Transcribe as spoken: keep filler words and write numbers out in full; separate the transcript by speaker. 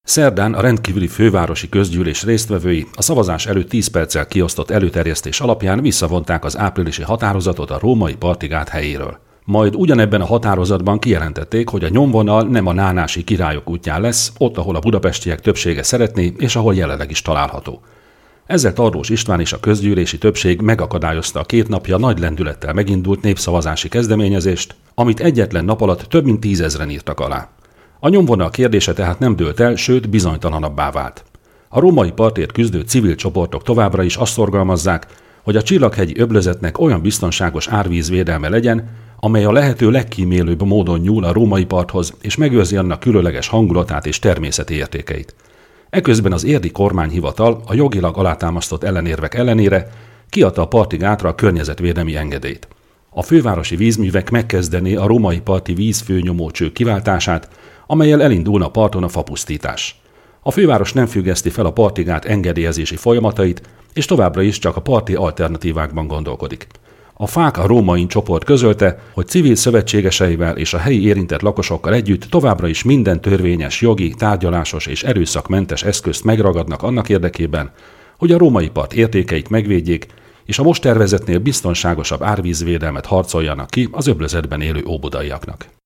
Speaker 1: Szerdán a rendkívüli fővárosi közgyűlés résztvevői a szavazás előtt tíz perccel kiosztott előterjesztés alapján visszavonták az áprilisi határozatot a római parti gát helyéről. Majd ugyanebben a határozatban kijelentették, hogy a nyomvonal nem a nánási királyok útján lesz, ott, ahol a budapestiek többsége szeretné, és ahol jelenleg is található. Ezzel Tarlós István és a közgyűlési többség megakadályozta a két napja nagy lendülettel megindult népszavazási kezdeményezést, amit egyetlen nap alatt több mint tízezren írtak alá. A nyomvonal kérdése tehát nem dőlt el, sőt bizonytalanabbá vált. A római partért küzdő civil csoportok továbbra is azt szorgalmazzák, hogy a Csillaghegyi öblözetnek olyan biztonságos árvízvédelme legyen, amely a lehető legkímélőbb módon nyúl a római parthoz, és megőrzi annak különleges hangulatát és természeti értékeit. Eközben az érdi kormányhivatal a jogilag alátámasztott ellenérvek ellenére kiadta a parti gátra a környezetvédelmi engedélyt. A fővárosi vízművek megkezdené a római parti vízfőnyomócső kiváltását, amellyel elindulna a parton a fapusztítás. A főváros nem függeszti fel a parti gát engedélyezési folyamatait, és továbbra is csak a parti alternatívákban gondolkodik. A Fák a Rómain csoport közölte, hogy civil szövetségeseivel és a helyi érintett lakosokkal együtt továbbra is minden törvényes, jogi, tárgyalásos és erőszakmentes eszközt megragadnak annak érdekében, hogy a római part értékeit megvédjék, és a most tervezetnél biztonságosabb árvízvédelmet harcoljanak ki az öblözetben élő óbudaiaknak.